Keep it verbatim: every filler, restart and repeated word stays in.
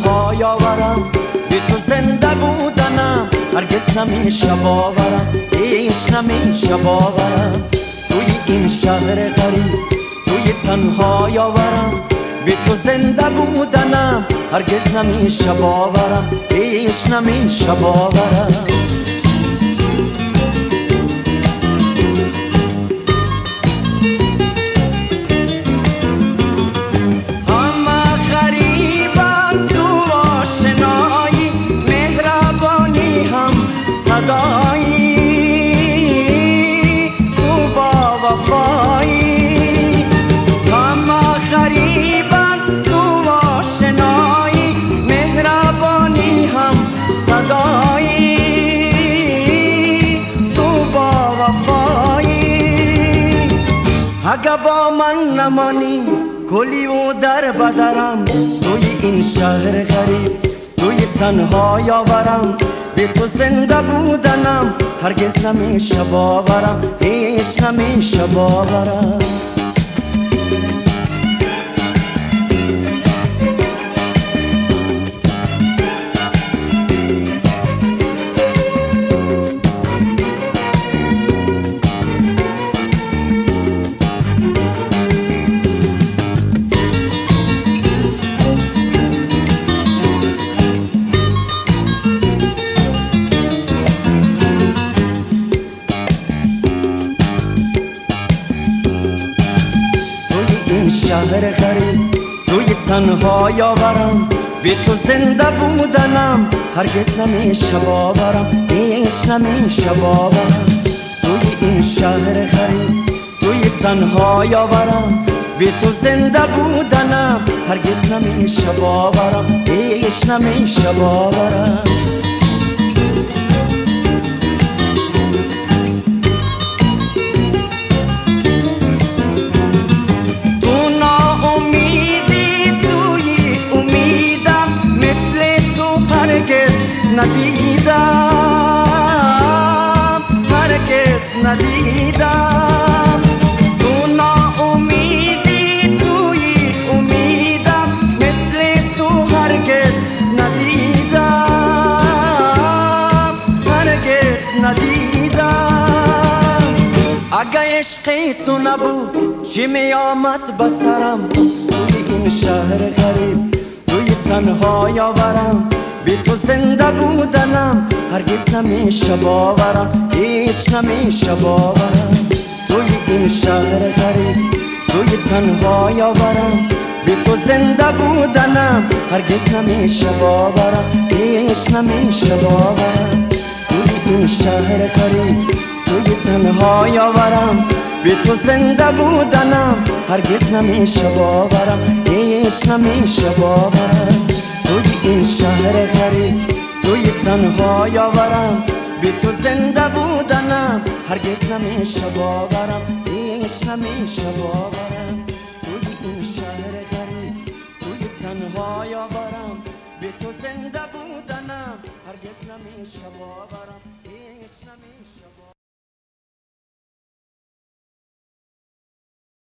تنها یاورم، بی تو زنده بودنم هرگز نمیشه باورم، هیچ نمیشه باورم. توی این شهر غریب توی تنها یاورم، بی تو زنده بودنم هرگز نمیشه باورم، هیچ نمیشه باورم. اگه با من نمانی گلی و در بدرم، توی این شهر غریب توی تنها یاورم، بی تو زنده بودنم هرگز نمیشه باورم، هیچ نمیشه باورم. شهر غریب توی تنها یاورم، بی تو زنده بودنم هرگز نمیشه باورم، هیچ نمیشه باورم. توی این شهر غریب توی تنها یاورم، بی تو زنده بودنم هرگز نمیشه باورم، هیچ نمیشه باورم. ندیدم هرگز ندیدم، تو ناامیدی توی امیدم، مثل تو هرگز ندیدم هرگز ندیدم. اگه عشق تو نبود چی می آمد بسرم، توی این شهر غریب توی تنها یاورم، بی تو زنده بودنم هرگز نمیشه باورم، هیچ نمیشه باورم. توی این شهر غریب توی تنها یاورم، بی تو زنده بودنم هرگز نمیشه باورم، هیچ نمیشه باورم. توی این شهر غریب توی تنها یاورم، بی تو زنده بودنم هرگز نمیشه باورم، هیچ نمیشه باورم. توی این شهر غریب توی تنها یاورم، بی تو زنده بودنم هرگز نمیشه باورم، هیچ نمیشه باورم. توی این شهر غریب توی تنها یاورم، بی تو زنده بودنم هرگز نمیشه باورم، هیچ نمیشه باورم.